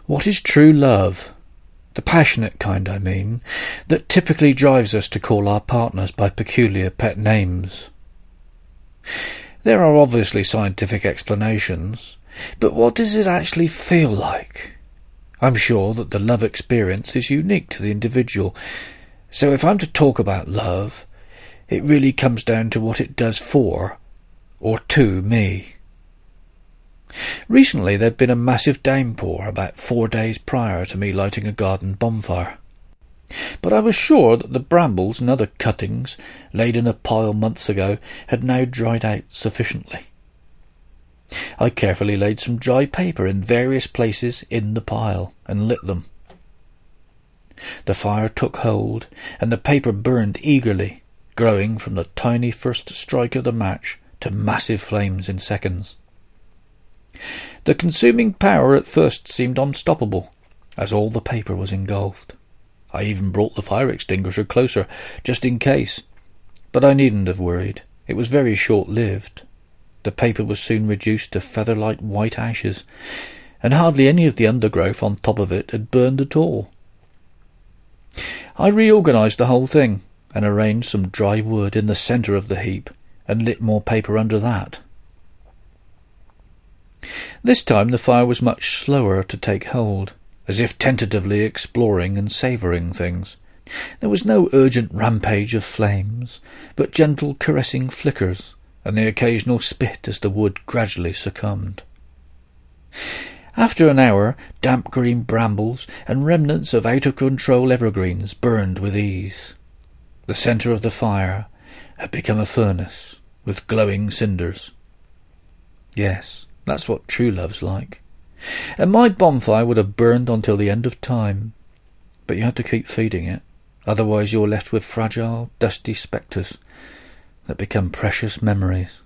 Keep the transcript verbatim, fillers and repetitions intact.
What is true love? The passionate kind, I mean, that typically drives us to call our partners by peculiar pet names. There are obviously scientific explanations, but what does it actually feel like? I'm sure that the love experience is unique to the individual, so if I'm to talk about love, it really comes down to what it does for, or to, me. Recently there'd been a massive downpour about four days prior to me lighting a garden bonfire. But I was sure that the brambles and other cuttings laid in a pile months ago had now dried out sufficiently. I carefully laid some dry paper in various places in the pile and lit them. The fire took hold, and the paper burned eagerly, growing from the tiny first strike of the match to massive flames in seconds. The consuming power at first seemed unstoppable, as all the paper was engulfed. I even brought the fire extinguisher closer, just in case, but I needn't have worried. It was very short-lived. The paper was soon reduced to feather-light white ashes, and hardly any of the undergrowth on top of it had burned at all. I reorganised the whole thing, and arranged some dry wood in the centre of the heap, and lit more paper under that. This time the fire was much slower to take hold, as if tentatively exploring and savouring things. There was no urgent rampage of flames, but gentle caressing flickers, and the occasional spit as the wood gradually succumbed. After an hour, damp green brambles and remnants of out-of-control evergreens burned with ease. The centre of the fire had become a furnace, with glowing cinders. Yes, that's what true love's like. And my bonfire would have burned until the end of time. But you have to keep feeding it, otherwise you're left with fragile, dusty spectres that become precious memories.